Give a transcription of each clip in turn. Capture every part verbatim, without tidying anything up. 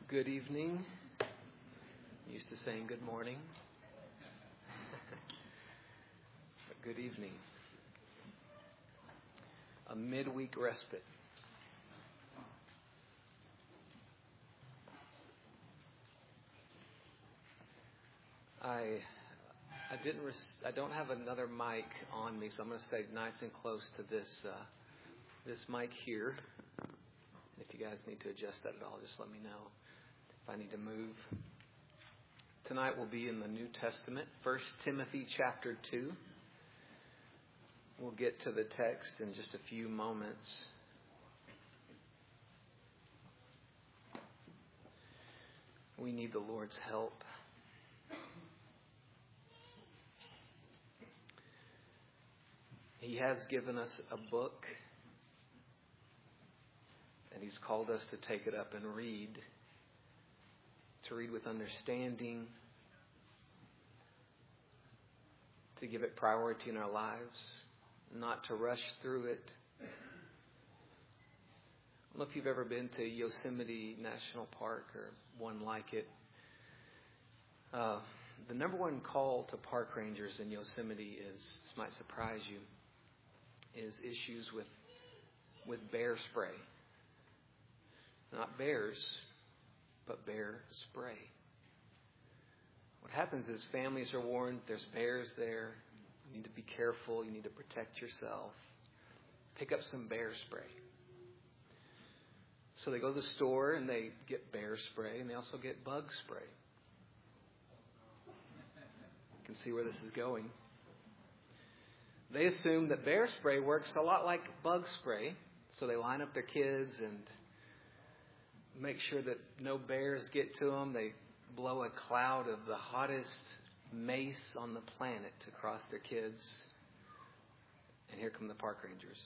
Good evening. Used to saying good morning. But good evening. A midweek respite. I I didn't. Res- I don't have another mic on me, so I'm going to stay nice and close to this uh, this mic here. If you guys need to adjust that at all, just let me know. If I need to move. Tonight we'll be in the New Testament, First Timothy chapter two. We'll get to the text in just a few moments. We need the Lord's help. He has given us a book, and He's called us to take it up and read. To read with understanding, to give it priority in our lives, not to rush through it. I don't know if you've ever been to Yosemite National Park or one like it. Uh, the number one call to park rangers in Yosemite is, this might surprise you, is issues with with bear spray. Not bears, but bear spray. What happens is families are warned there's bears there. You need to be careful. You need to protect yourself. Pick up some bear spray. So they go to the store and they get bear spray, and they also get bug spray. You can see where this is going. They assume that bear spray works a lot like bug spray, so they line up their kids and make sure that no bears get to them. They blow a cloud of the hottest mace on the planet across their kids. And here come the park rangers.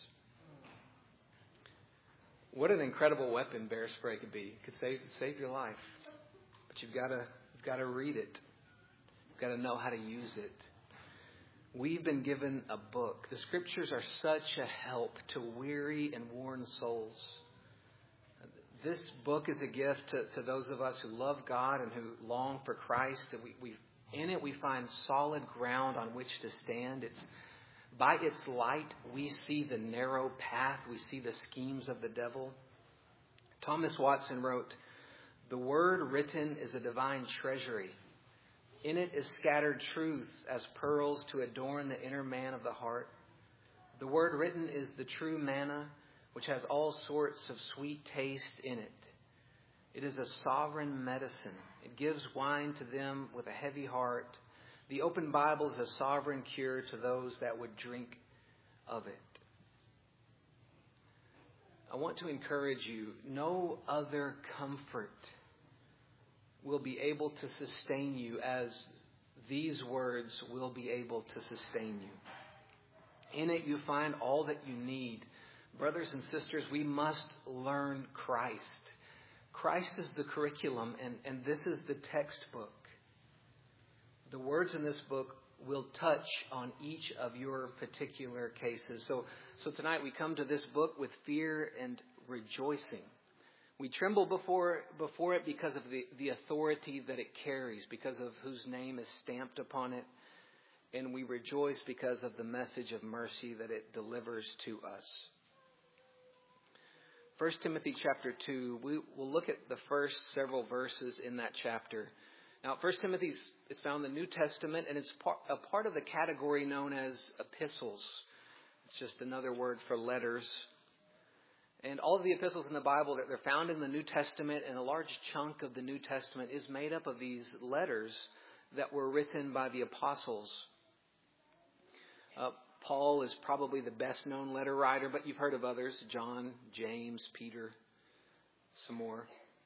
What an incredible weapon bear spray could be. It could save save your life. But you've got to you've got to read it. You've got to know how to use it. We've been given a book. The scriptures are such a help to weary and worn souls. This book is a gift to, to those of us who love God and who long for Christ. And we, we, in it, we find solid ground on which to stand. It's by its light, we see the narrow path. We see the schemes of the devil. Thomas Watson wrote, "The word written is a divine treasury. In it is scattered truth as pearls to adorn the inner man of the heart. The word written is the true manna, which has all sorts of sweet taste in it. It is a sovereign medicine. It gives wine to them with a heavy heart. The open Bible is a sovereign cure to those that would drink of it." I want to encourage you, no other comfort will be able to sustain you as these words will be able to sustain you. In it you find all that you need. Brothers and sisters, we must learn Christ. Christ is the curriculum, and, and this is the textbook. The words in this book will touch on each of your particular cases. So, so tonight we come to this book with fear and rejoicing. We tremble before before it because of the, the authority that it carries, because of whose name is stamped upon it. And we rejoice because of the message of mercy that it delivers to us. First Timothy chapter two, we will look at the first several verses in that chapter. Now, First Timothy is found in the New Testament, and it's part, a part of the category known as epistles. It's just another word for letters. And all of the epistles in the Bible, they're found in the New Testament, and a large chunk of the New Testament is made up of these letters that were written by the apostles. Uh, Paul is probably the best known letter writer, but you've heard of others: John, James, Peter, some more.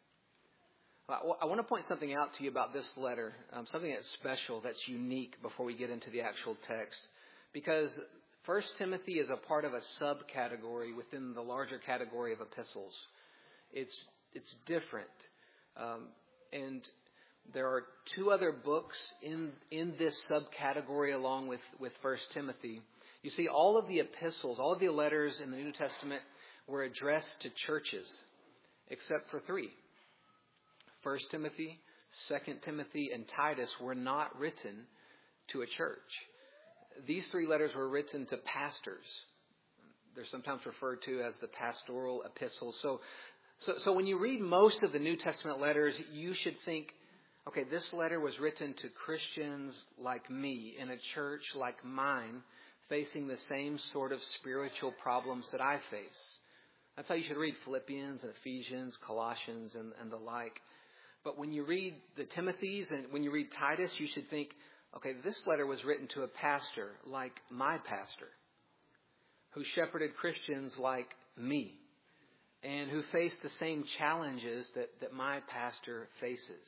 I want to point something out to you about this letter, um, something that's special, that's unique before we get into the actual text. Because First Timothy is a part of a subcategory within the larger category of epistles. It's it's different. Um, and there are two other books in, in this subcategory along with, with First Timothy. You see, all of the epistles, all of the letters in the New Testament were addressed to churches, except for three. First Timothy, Second Timothy, and Titus were not written to a church. These three letters were written to pastors. They're sometimes referred to as the pastoral epistles. So, so, so when you read most of the New Testament letters, you should think, okay, this letter was written to Christians like me in a church like mine, facing the same sort of spiritual problems that I face. That's how you should read Philippians and Ephesians, Colossians, and, and the like. But when you read the Timothys and when you read Titus, you should think, okay, this letter was written to a pastor like my pastor, who shepherded Christians like me, and who faced the same challenges that, that my pastor faces.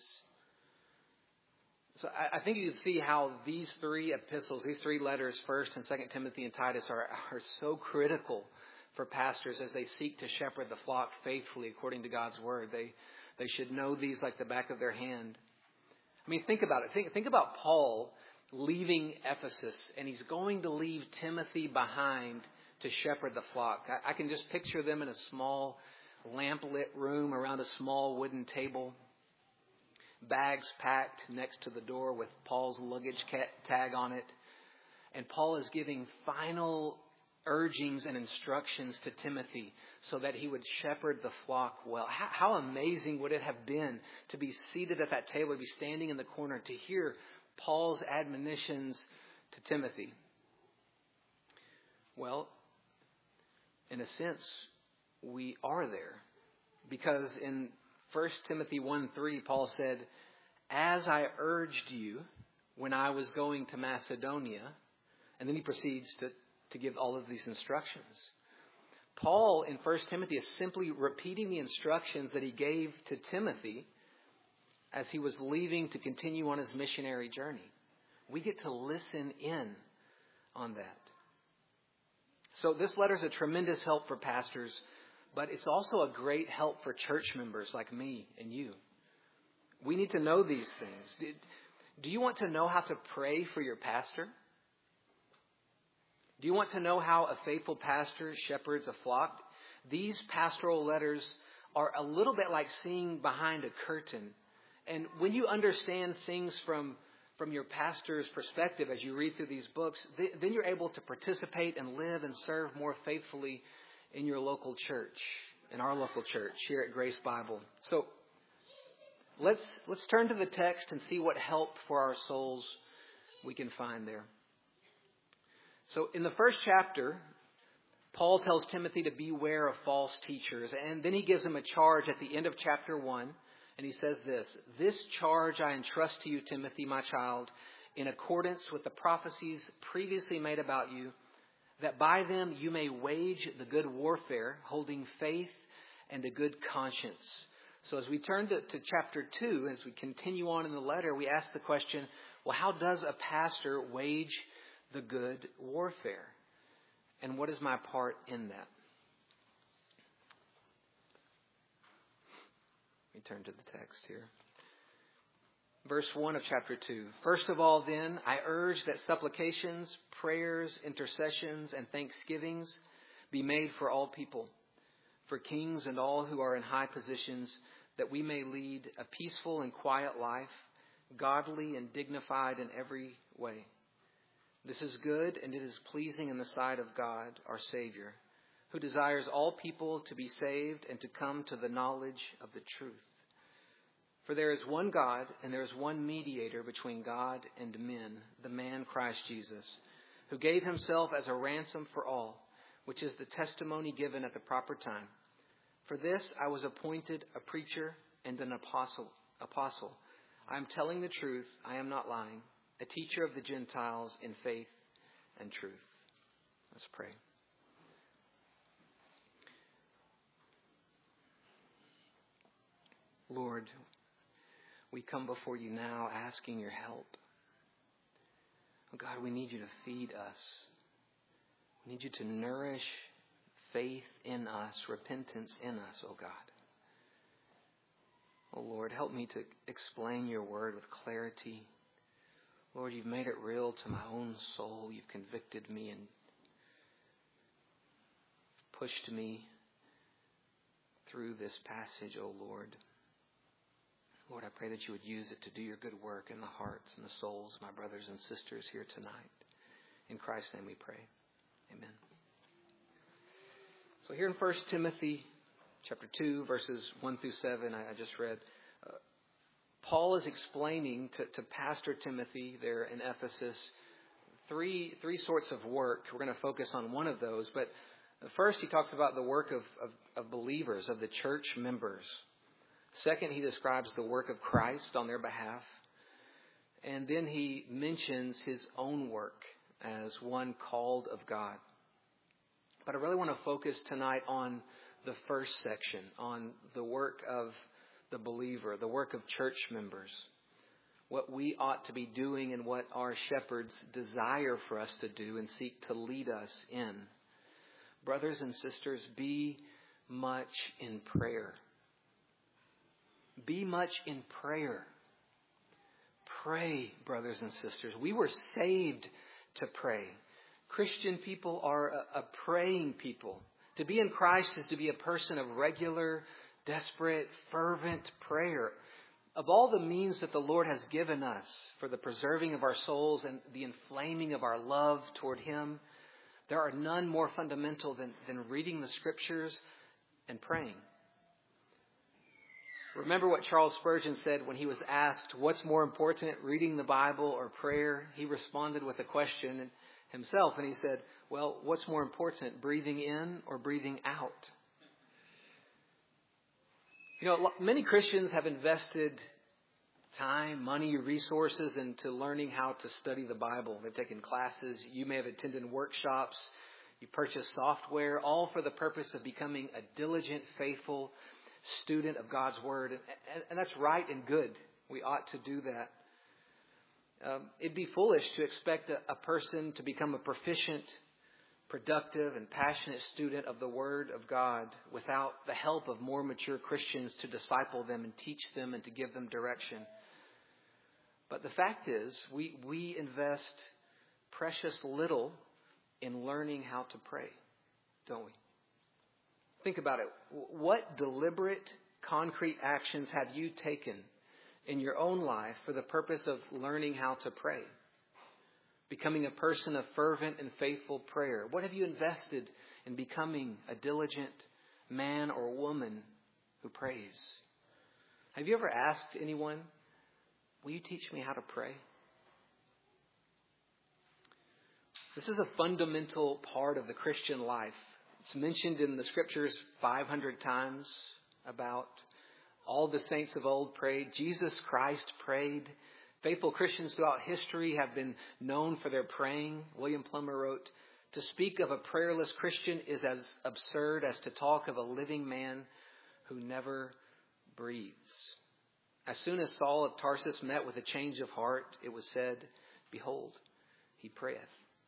So I, I think you can see how these three epistles, these three letters, First and Second Timothy and Titus, are, are so critical for pastors as they seek to shepherd the flock faithfully according to God's word. They they should know these like the back of their hand. I mean, think about it. Think, think about Paul leaving Ephesus, and he's going to leave Timothy behind to shepherd the flock. I, I can just picture them in a small lamp-lit room around a small wooden table, bags packed next to the door with Paul's luggage tag on it. And Paul is giving final urgings and instructions to Timothy so that he would shepherd the flock well. How, how amazing would it have been to be seated at that table, to be standing in the corner, to hear Paul's admonitions to Timothy? Well, in a sense, we are there. Because in First Timothy one three, Paul said, "As I urged you when I was going to Macedonia," and then he proceeds to, to give all of these instructions. Paul in First Timothy is simply repeating the instructions that he gave to Timothy as he was leaving to continue on his missionary journey. We get to listen in on that. So this letter is a tremendous help for pastors, but it's also a great help for church members like me and you. We need to know these things. Do you want to know how to pray for your pastor? Do you want to know how a faithful pastor shepherds a flock? These pastoral letters are a little bit like seeing behind a curtain. And when you understand things from, from your pastor's perspective as you read through these books, th- then you're able to participate and live and serve more faithfully in your local church, in our local church here at Grace Bible. So let's let's turn to the text and see what help for our souls we can find there. So in the first chapter, Paul tells Timothy to beware of false teachers. And then he gives him a charge at the end of chapter one. And he says this, "This charge I entrust to you, Timothy, my child, in accordance with the prophecies previously made about you, that by them you may wage the good warfare, holding faith and a good conscience." So as we turn to, to chapter two, as we continue on in the letter, we ask the question, well, how does a pastor wage the good warfare? And what is my part in that? Let me turn to the text here. Verse one of chapter two. "First of all, then, I urge that supplications, prayers, intercessions, and thanksgivings be made for all people, for kings and all who are in high positions, that we may lead a peaceful and quiet life, godly and dignified in every way. This is good, and it is pleasing in the sight of God, our Savior, who desires all people to be saved and to come to the knowledge of the truth. For there is one God, and there is one mediator between God and men, the man Christ Jesus, who gave himself as a ransom for all, which is the testimony given at the proper time. For this I was appointed a preacher and an apostle. Apostle. I am telling the truth, I am not lying, a teacher of the Gentiles in faith and truth." Let's pray. Lord, we come before you now asking your help. Oh God, we need you to feed us. We need you to nourish faith in us, repentance in us, oh God. Oh Lord, help me to explain your word with clarity. Lord, you've made it real to my own soul. You've convicted me and pushed me through this passage, oh Lord. Lord, I pray that you would use it to do your good work in the hearts and the souls of my brothers and sisters here tonight. In Christ's name we pray. Amen. So here in First Timothy chapter two, verses one through seven, I, I just read, uh, Paul is explaining to, to Pastor Timothy there in Ephesus three three sorts of work. We're going to focus on one of those. But first, he talks about the work of, of, of believers, of the church members. Second, he describes the work of Christ on their behalf. And then he mentions his own work as one called of God. But I really want to focus tonight on the first section, on the work of the believer, the work of church members, what we ought to be doing and what our shepherds desire for us to do and seek to lead us in. Brothers and sisters, be much in prayer. Be much in prayer. Pray, brothers and sisters. We were saved to pray. Christian people are a, a praying people. To be in Christ is to be a person of regular, desperate, fervent prayer. Of all the means that the Lord has given us for the preserving of our souls and the inflaming of our love toward Him, there are none more fundamental than, than reading the Scriptures and praying. Remember what Charles Spurgeon said when he was asked, what's more important, reading the Bible or prayer? He responded with a question himself, and he said, well, what's more important, breathing in or breathing out? You know, many Christians have invested time, money, resources into learning how to study the Bible. They've taken classes. You may have attended workshops. You purchased software, all for the purpose of becoming a diligent, faithful student of God's Word. And, and, and that's right and good. We ought to do that. Um, it'd be foolish to expect a, a person to become a proficient, productive, and passionate student of the Word of God without the help of more mature Christians to disciple them and teach them and to give them direction. But the fact is, we, we invest precious little in learning how to pray, don't we? Think about it. What deliberate, concrete actions have you taken in your own life for the purpose of learning how to pray? Becoming a person of fervent and faithful prayer. What have you invested in becoming a diligent man or woman who prays? Have you ever asked anyone, will you teach me how to pray? This is a fundamental part of the Christian life. It's mentioned in the Scriptures five hundred times about all the saints of old prayed. Jesus Christ prayed. Faithful Christians throughout history have been known for their praying. William Plummer wrote, to speak of a prayerless Christian is as absurd as to talk of a living man who never breathes. As soon as Saul of Tarsus met with a change of heart, it was said, behold, he prayeth.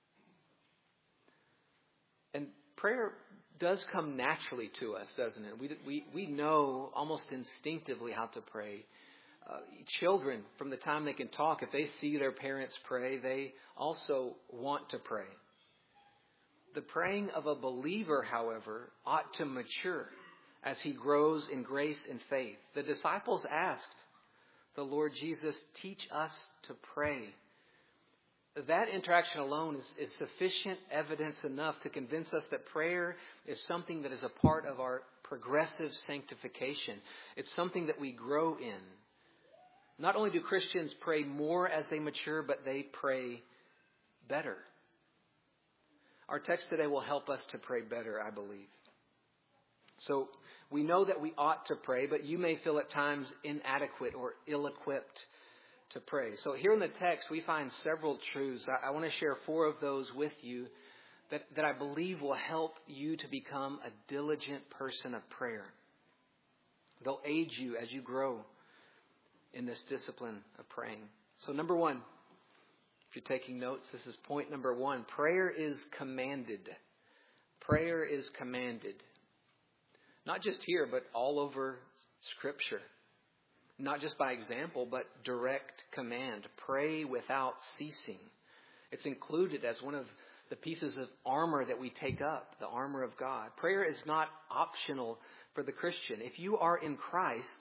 And prayer does come naturally to us, doesn't it? We, we, we know almost instinctively how to pray. Uh, children, from the time they can talk, if they see their parents pray, they also want to pray. The praying of a believer, however, ought to mature as he grows in grace and faith. The disciples asked the Lord Jesus, teach us to pray. That interaction alone is, is sufficient evidence enough to convince us that prayer is something that is a part of our progressive sanctification. It's something that we grow in. Not only do Christians pray more as they mature, but they pray better. Our text today will help us to pray better, I believe. So we know that we ought to pray, but you may feel at times inadequate or ill-equipped to pray. So here in the text, we find several truths. I, I want to share four of those with you that, that I believe will help you to become a diligent person of prayer. They'll aid you as you grow in this discipline of praying. So number one, if you're taking notes, this is point number one. Prayer is commanded. Prayer is commanded. Not just here, but all over Scripture. Not just by example, but direct command. Pray without ceasing. It's included as one of the pieces of armor that we take up, the armor of God. Prayer is not optional for the Christian. If you are in Christ,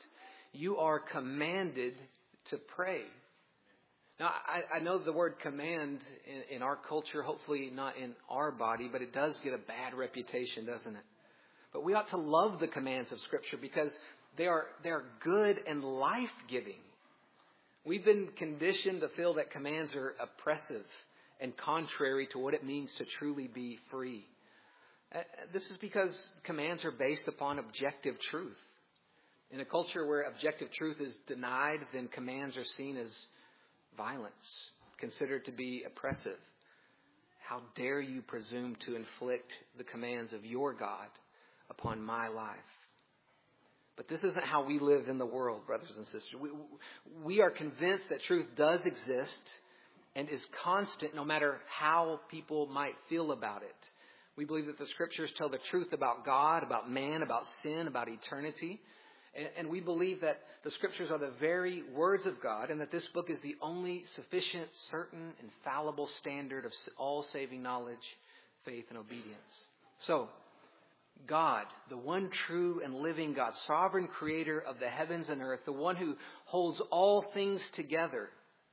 You are commanded to pray. Now, I, I know the word command in, in our culture, hopefully not in our body, but it does get a bad reputation, doesn't it? But we ought to love the commands of Scripture because they are they are good and life-giving. We've been conditioned to feel that commands are oppressive and contrary to what it means to truly be free. Uh, this is because commands are based upon objective truth. In a culture where objective truth is denied, then commands are seen as violence, considered to be oppressive. How dare you presume to inflict the commands of your God upon my life? But this isn't how we live in the world, brothers and sisters. We, we are convinced that truth does exist and is constant no matter how people might feel about it. We believe that the Scriptures tell the truth about God, about man, about sin, about eternity. And, and we believe that the Scriptures are the very words of God and that this book is the only sufficient, certain, infallible standard of all saving knowledge, faith, and obedience. So, God, the one true and living God, sovereign creator of the heavens and earth, the one who holds all things together,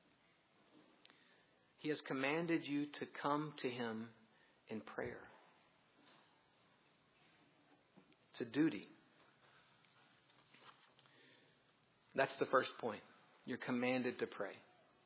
He has commanded you to come to Him in prayer. It's a duty. That's the first point. You're commanded to pray.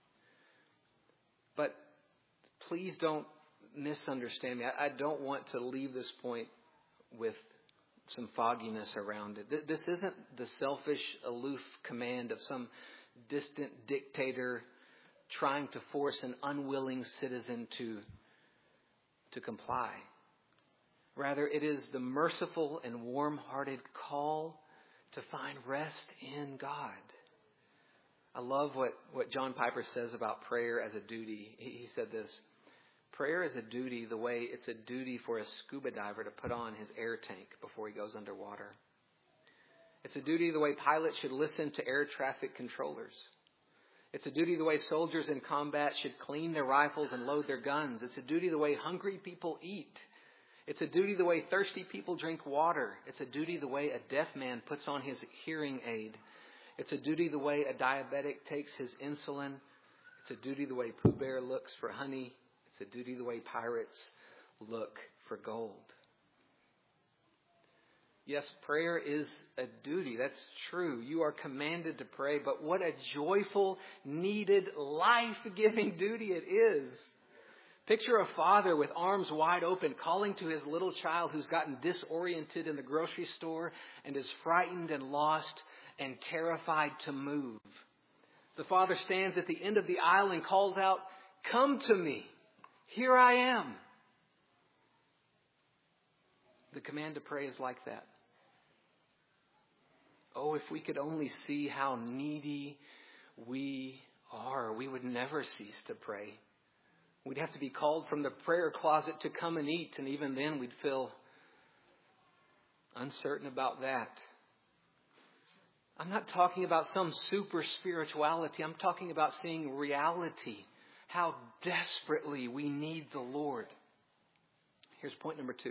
But please don't misunderstand me. I, I don't want to leave this point with some fogginess around it. This isn't the selfish, aloof command of some distant dictator trying to force an unwilling citizen to, to comply. Rather, it is the merciful and warm-hearted call to find rest in God. I love what, what John Piper says about prayer as a duty. He, he said this: prayer is a duty the way it's a duty for a scuba diver to put on his air tank before he goes underwater. It's a duty the way pilots should listen to air traffic controllers. It's a duty the way soldiers in combat should clean their rifles and load their guns. It's a duty the way hungry people eat. It's a duty the way thirsty people drink water. It's a duty the way a deaf man puts on his hearing aid. It's a duty the way a diabetic takes his insulin. It's a duty the way Pooh Bear looks for honey. It's a duty the way pirates look for gold. Yes, prayer is a duty. That's true. You are commanded to pray, but what a joyful, needed, life-giving duty it is. Picture a father with arms wide open calling to his little child who's gotten disoriented in the grocery store and is frightened and lost and terrified to move. The father stands at the end of the aisle and calls out, "Come to me. Here I am." The command to pray is like that. Oh, if we could only see how needy we are, we would never cease to pray. We'd have to be called from the prayer closet to come and eat, and even then we'd feel uncertain about that. I'm not talking about some super spirituality. I'm talking about seeing reality, how desperately we need the Lord. Here's point number two.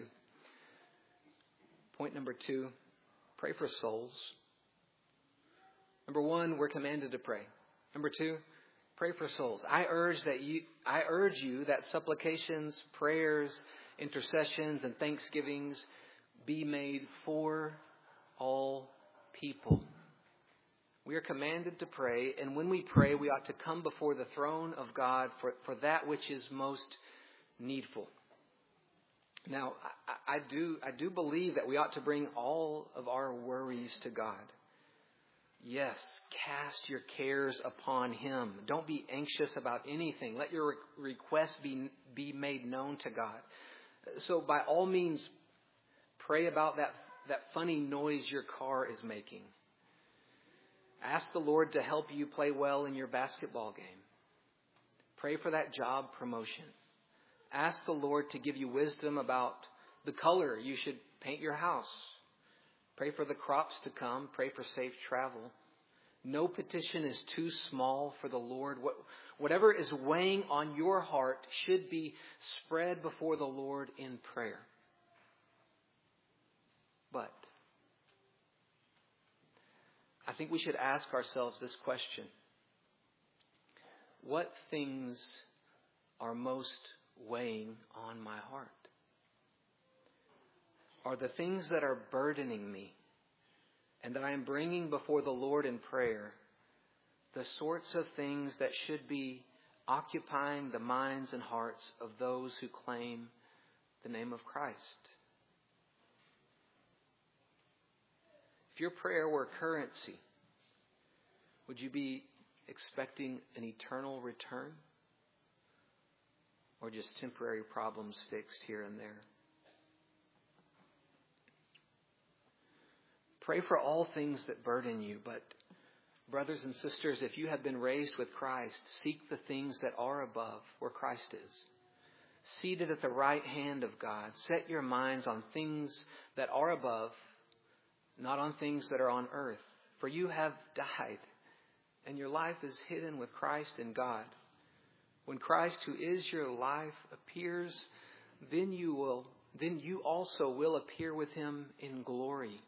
Point number two, pray for souls. Number one, we're commanded to pray. Number two, pray for souls. I urge that you, I urge you that supplications, prayers, intercessions, and thanksgivings be made for all people. We are commanded to pray, and when we pray, we ought to come before the throne of God for, for that which is most needful. Now, I, I do I do believe that we ought to bring all of our worries to God. Yes, cast your cares upon Him. Don't be anxious about anything. Let your requests be, be made known to God. So by all means, pray about that, that funny noise your car is making. Ask the Lord to help you play well in your basketball game. Pray for that job promotion. Ask the Lord to give you wisdom about the color you should paint your house. Pray for the crops to come. Pray for safe travel. No petition is too small for the Lord. Whatever is weighing on your heart should be spread before the Lord in prayer. But I think we should ask ourselves this question. What things are most weighing on my heart? Are the things that are burdening me and that I am bringing before the Lord in prayer the sorts of things that should be occupying the minds and hearts of those who claim the name of Christ? If your prayer were currency, would you be expecting an eternal return? Or just temporary problems fixed here and there? Pray for all things that burden you, but brothers and sisters, if you have been raised with Christ, seek the things that are above, where Christ is. Seated at the right hand of God, set your minds on things that are above, not on things that are on earth. For you have died, and your life is hidden with Christ in God. When Christ, who is your life, appears, then you will, then you also will appear with him in glory.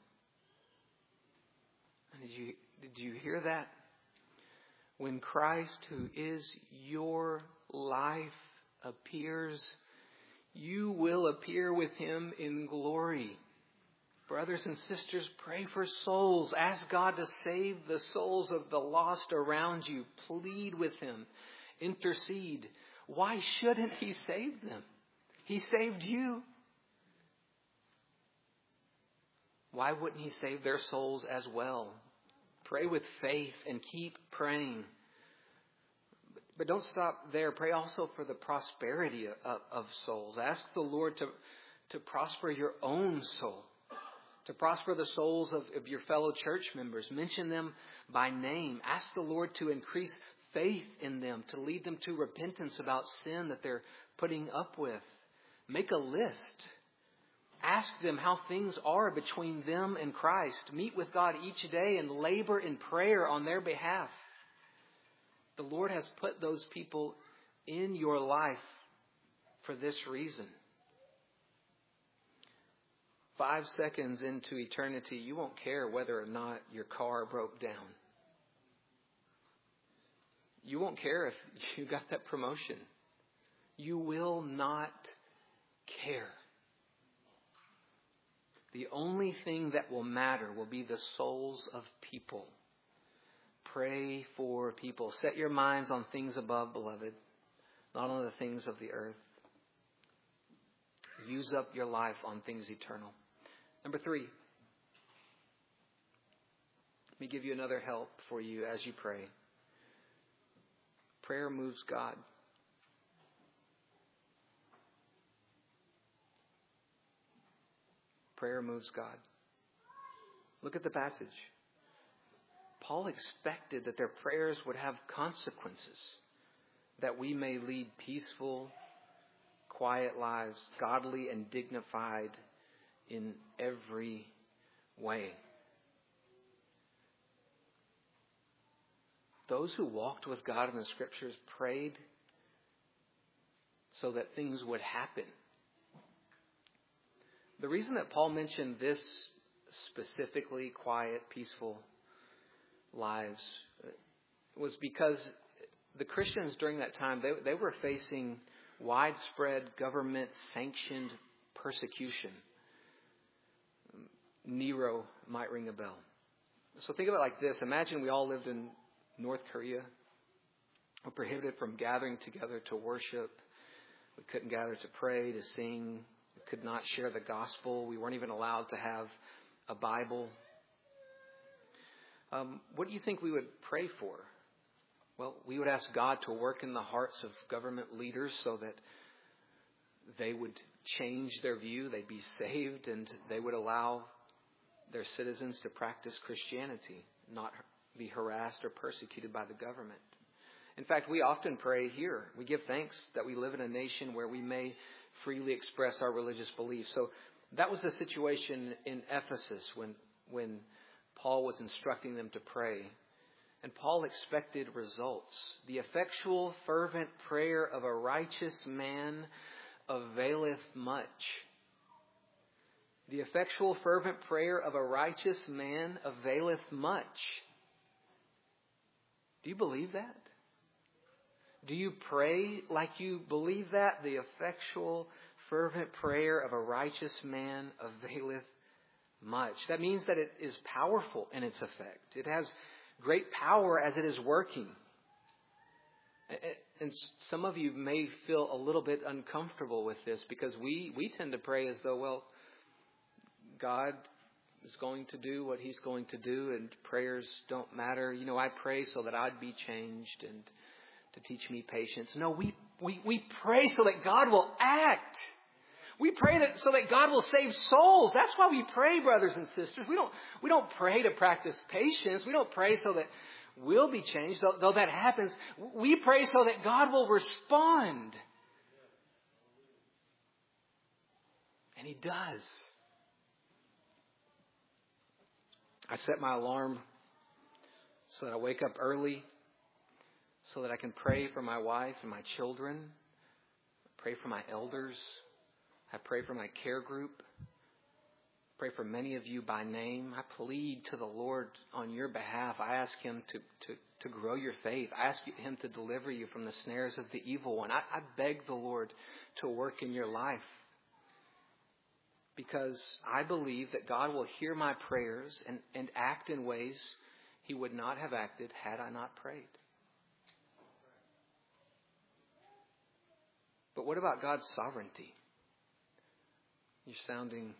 And did you did you hear that? When Christ, who is your life, appears, you will appear with him in glory. Brothers and sisters, pray for souls. Ask God to save the souls of the lost around you. Plead with him. Intercede. Why shouldn't he save them? He saved you. Why wouldn't he save their souls as well? Pray with faith and keep praying. But don't stop there. Pray also for the prosperity of, of souls. Ask the Lord to, to prosper your own soul. To prosper the souls of, of your fellow church members. Mention them by name. Ask the Lord to increase faith in them, to lead them to repentance about sin that they're putting up with. Make a list. Ask them how things are between them and Christ. Meet with God each day and labor in prayer on their behalf. The Lord has put those people in your life for this reason. Five seconds into eternity, you won't care whether or not your car broke down. You won't care if you got that promotion. You will not care. The only thing that will matter will be the souls of people. Pray for people. Set your minds on things above, beloved, not on the things of the earth. Use up your life on things eternal. Number three. Let me give you another help for you as you pray. Prayer moves God. Prayer moves God. Look at the passage. Paul expected that their prayers would have consequences, that we may lead peaceful, quiet lives, godly and dignified in every way. Those who walked with God in the Scriptures prayed so that things would happen. The reason that Paul mentioned this specifically, quiet, peaceful lives, was because the Christians during that time, they, they were facing widespread government-sanctioned persecution. Nero might ring a bell. So think of it like this. Imagine we all lived in North Korea. We're prohibited from gathering together to worship. We couldn't gather to pray, to sing. We could not share the gospel. We weren't even allowed to have a Bible. Um, what do you think we would pray for? Well, we would ask God to work in the hearts of government leaders so that they would change their view, they'd be saved, and they would allow their citizens to practice Christianity, not be harassed or persecuted by the government. In fact, we often pray here. We give thanks that we live in a nation where we may freely express our religious beliefs. So that was the situation in Ephesus when, when Paul was instructing them to pray. And Paul expected results. The effectual, fervent prayer of a righteous man availeth much. The effectual, fervent prayer of a righteous man availeth much. Do you believe that? Do you pray like you believe that? The effectual, fervent prayer of a righteous man availeth much. That means that it is powerful in its effect. It has great power as it is working. And some of you may feel a little bit uncomfortable with this because we, we tend to pray as though, well, God is going to do what He's going to do and prayers don't matter. You know, I pray so that I'd be changed and to teach me patience. No, we, we, we pray so that God will act. We pray that so that God will save souls. That's why we pray, brothers and sisters. We don't, we don't pray to practice patience. We don't pray so that we'll be changed, though, though that happens. We pray so that God will respond. And He does. I set my alarm so that I wake up early, so that I can pray for my wife and my children, pray for my elders. I pray for my care group. Pray for many of you by name. I plead to the Lord on your behalf. I ask Him to, to, to grow your faith. I ask Him to deliver you from the snares of the evil one. I, I beg the Lord to work in your life, because I believe that God will hear my prayers and, and act in ways He would not have acted had I not prayed. But what about God's sovereignty? You're sounding,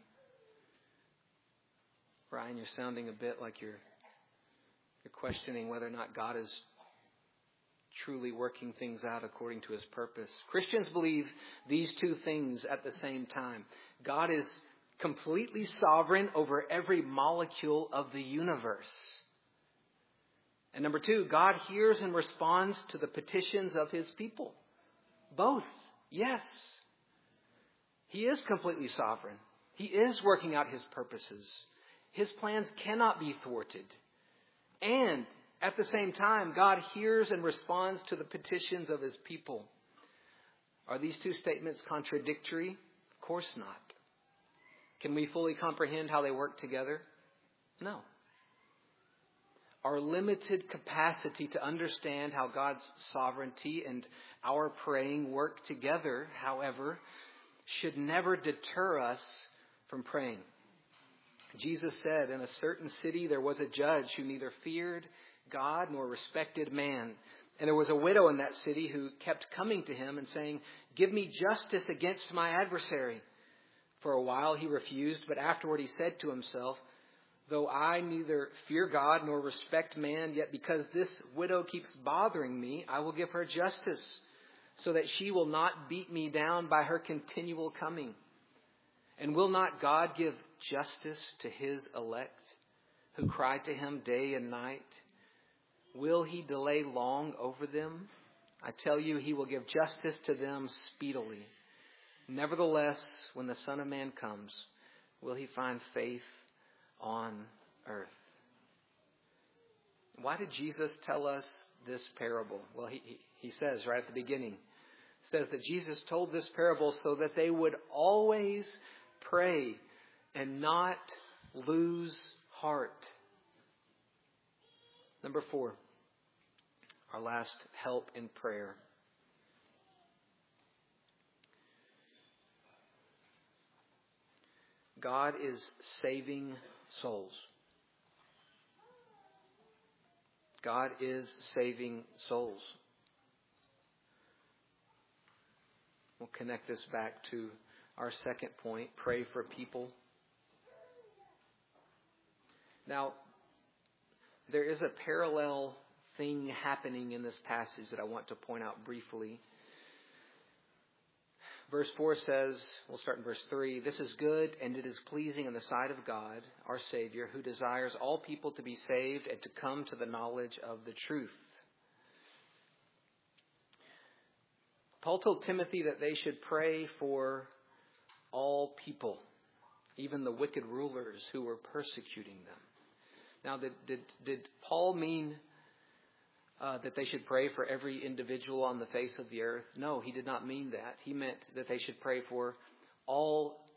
Brian, you're sounding a bit like you're, you're questioning whether or not God is truly working things out according to His purpose. Christians believe these two things at the same time. God is completely sovereign over every molecule of the universe. And number two, God hears and responds to the petitions of His people. Both. Yes. He is completely sovereign. He is working out His purposes. His plans cannot be thwarted. And at the same time, God hears and responds to the petitions of His people. Are these two statements contradictory? Of course not. Can we fully comprehend how they work together? No. Our limited capacity to understand how God's sovereignty and our praying work together, however, should never deter us from praying. Jesus said, in a certain city there was a judge who neither feared God nor respected man. And there was a widow in that city who kept coming to him and saying, "Give me justice against my adversary." For a while he refused, but afterward he said to himself, "Though I neither fear God nor respect man, yet because this widow keeps bothering me, I will give her justice, so that she will not beat me down by her continual coming. And will not God give justice to His elect, who cry to Him day and night? Will He delay long over them? I tell you, He will give justice to them speedily. Nevertheless, when the Son of Man comes, will He find faith on earth?" Why did Jesus tell us this parable? Well, he, he, he says right at the beginning, says that Jesus told this parable so that they would always pray and not lose heart. Number four, our last help in prayer. God is saving souls. God is saving souls. We'll connect this back to our second point, pray for people. Now, there is a parallel thing happening in this passage that I want to point out briefly. Verse four says, we'll start in verse three, "This is good and it is pleasing in the sight of God, our Savior, who desires all people to be saved and to come to the knowledge of the truth." Paul told Timothy that they should pray for all people, even the wicked rulers who were persecuting them. Now, did, did, did Paul mean Uh, that they should pray for every individual on the face of the earth? No, he did not mean that. He meant that they should pray for all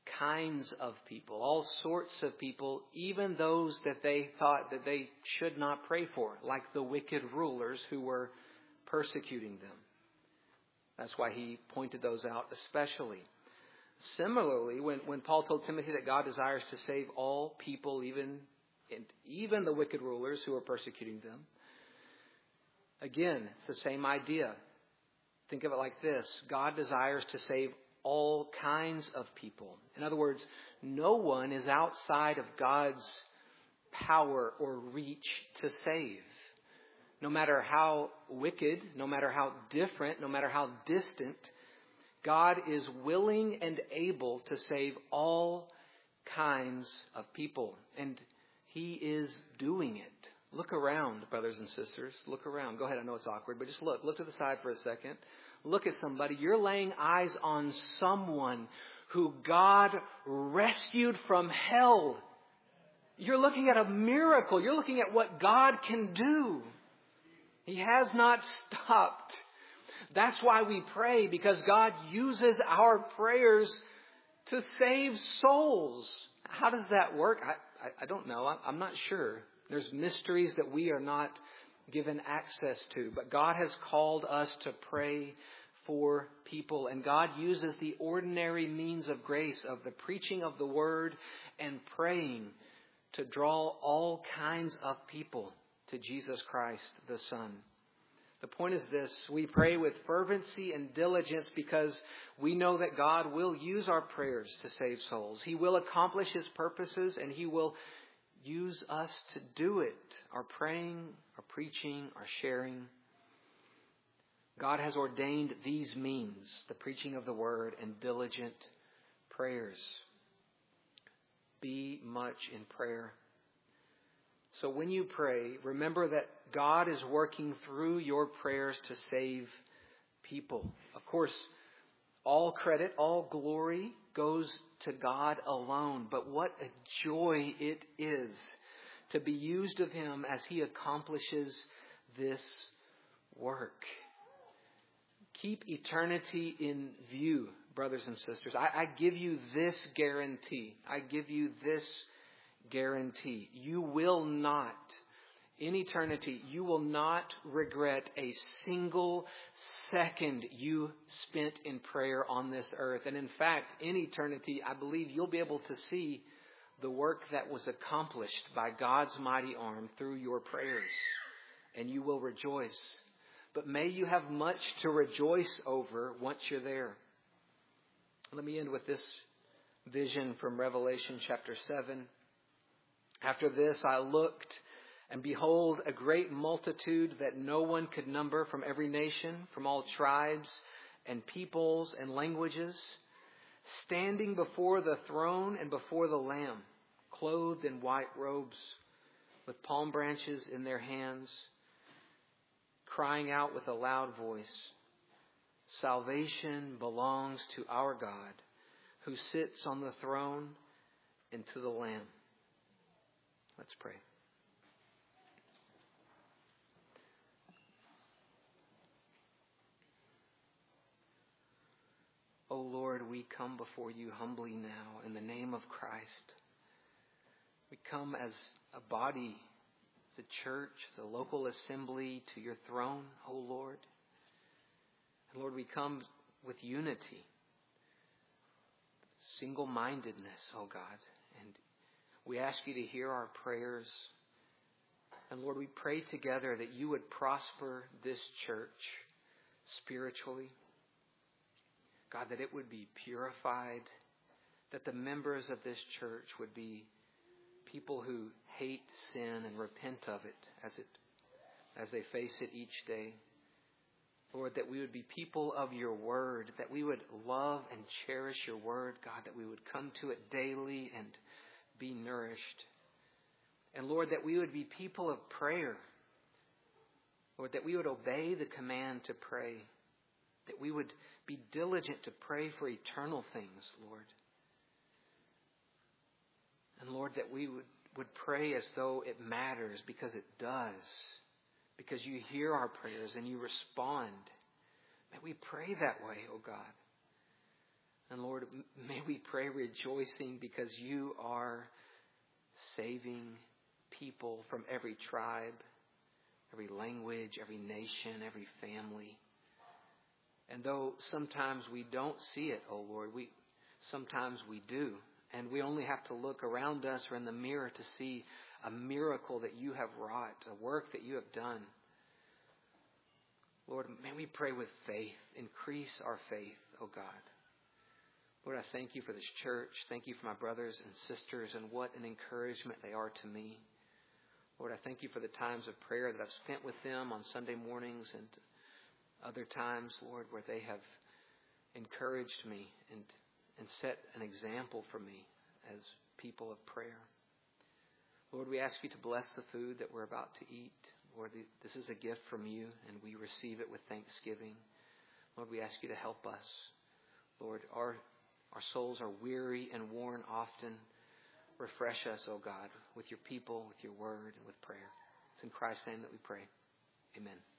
kinds of people, all sorts of people, even those that they thought that they should not pray for, like the wicked rulers who were persecuting them. That's why he pointed those out especially. Similarly, when, when Paul told Timothy that God desires to save all people, even, even the wicked rulers who are persecuting them, again, it's the same idea. Think of it like this. God desires to save all kinds of people. In other words, no one is outside of God's power or reach to save. No matter how wicked, no matter how different, no matter how distant, God is willing and able to save all kinds of people. And He is doing it. Look around, brothers and sisters. Look around. Go ahead. I know it's awkward, but just look. Look to the side for a second. Look at somebody. You're laying eyes on someone who God rescued from hell. You're looking at a miracle. You're looking at what God can do. He has not stopped. That's why we pray, because God uses our prayers to save souls. How does that work? I, I, I don't know. I, I'm not sure. There's mysteries that we are not given access to. But God has called us to pray for people. And God uses the ordinary means of grace of the preaching of the word and praying to draw all kinds of people to Jesus Christ, the Son. The point is this: we pray with fervency and diligence because we know that God will use our prayers to save souls. He will accomplish His purposes, and He will use us to do it. Our praying, our preaching, our sharing. God has ordained these means, the preaching of the word and diligent prayers. Be much in prayer. So when you pray, remember that God is working through your prayers to save people. Of course, all credit, all glory goes to God alone. But what a joy it is to be used of Him as He accomplishes this work. Keep eternity in view, brothers and sisters. I, I give you this guarantee. I give you this guarantee. You will not, in eternity, you will not regret a single second you spent in prayer on this earth. And in fact, in eternity, I believe you'll be able to see the work that was accomplished by God's mighty arm through your prayers. And you will rejoice. But may you have much to rejoice over once you're there. Let me end with this vision from Revelation chapter seven. After this, I looked, and behold, a great multitude that no one could number, from every nation, from all tribes and peoples and languages, standing before the throne and before the Lamb, clothed in white robes, with palm branches in their hands, crying out with a loud voice, "Salvation belongs to our God, who sits on the throne, and to the Lamb." Let's pray. O Lord, we come before you humbly now in the name of Christ. We come as a body, as a church, as a local assembly to your throne, O Lord. And Lord, we come with unity, single-mindedness, O God. And we ask you to hear our prayers. And Lord, we pray together that you would prosper this church spiritually. God, that it would be purified, that the members of this church would be people who hate sin and repent of it as it as they face it each day. Lord, that we would be people of your word, that we would love and cherish your word, God, that we would come to it daily and be nourished. And Lord, that we would be people of prayer. Lord, that we would obey the command to pray, that we would be diligent to pray for eternal things, Lord. And Lord, that we would, would pray as though it matters, because it does. Because you hear our prayers and you respond. May we pray that way, oh God. And Lord, may we pray rejoicing because you are saving people from every tribe, every language, every nation, every family. And though sometimes we don't see it, oh Lord, we sometimes we do. And we only have to look around us or in the mirror to see a miracle that you have wrought, a work that you have done. Lord, may we pray with faith. Increase our faith, oh God. Lord, I thank you for this church. Thank you for my brothers and sisters and what an encouragement they are to me. Lord, I thank you for the times of prayer that I've spent with them on Sunday mornings and other times, Lord, where they have encouraged me and, and set an example for me as people of prayer. Lord, we ask you to bless the food that we're about to eat. Lord, this is a gift from you, and we receive it with thanksgiving. Lord, we ask you to help us. Lord, our Our souls are weary and worn often. Refresh us, O God, with your people, with your word, and with prayer. It's in Christ's name that we pray. Amen.